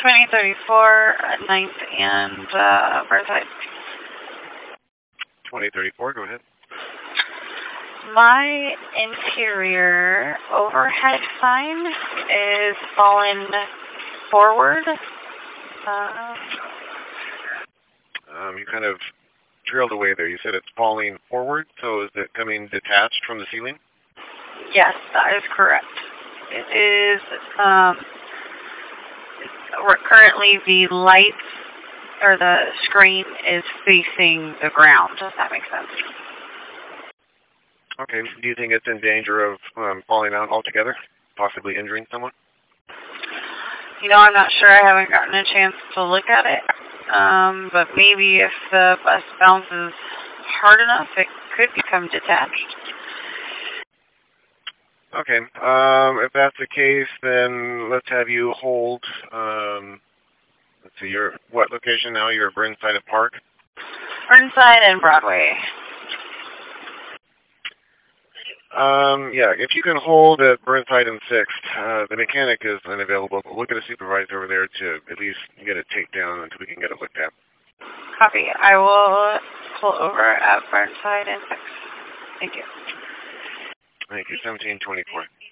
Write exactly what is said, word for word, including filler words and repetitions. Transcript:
twenty thirty-four, ninth and uh, Burnside. twenty thirty-four, go ahead. My interior overhead sign is fallen forward. Uh, um, you kind of trailed away there. You said it's falling forward, so is it coming detached from the ceiling? Yes, that is correct. It is, um, currently the light or the screen is facing the ground. Does that make sense? Okay. Do you think it's in danger of um, falling out altogether, possibly injuring someone? You know, I'm not sure. I haven't gotten a chance to look at it. Um, but maybe if the bus bounces hard enough, it could become detached. Okay. Um, if that's the case, then let's have you hold. Um, let's see. You're what location now? You're at Burnside at Park. Burnside and Broadway. Um, yeah, if you can hold at Burnside and Sixth, uh, the mechanic is unavailable, but we'll get a supervisor over there to at least get it taped down until we can get it looked at. Copy. I will pull over at Burnside and Sixth. Thank you. Thank you. seventeen twenty-four.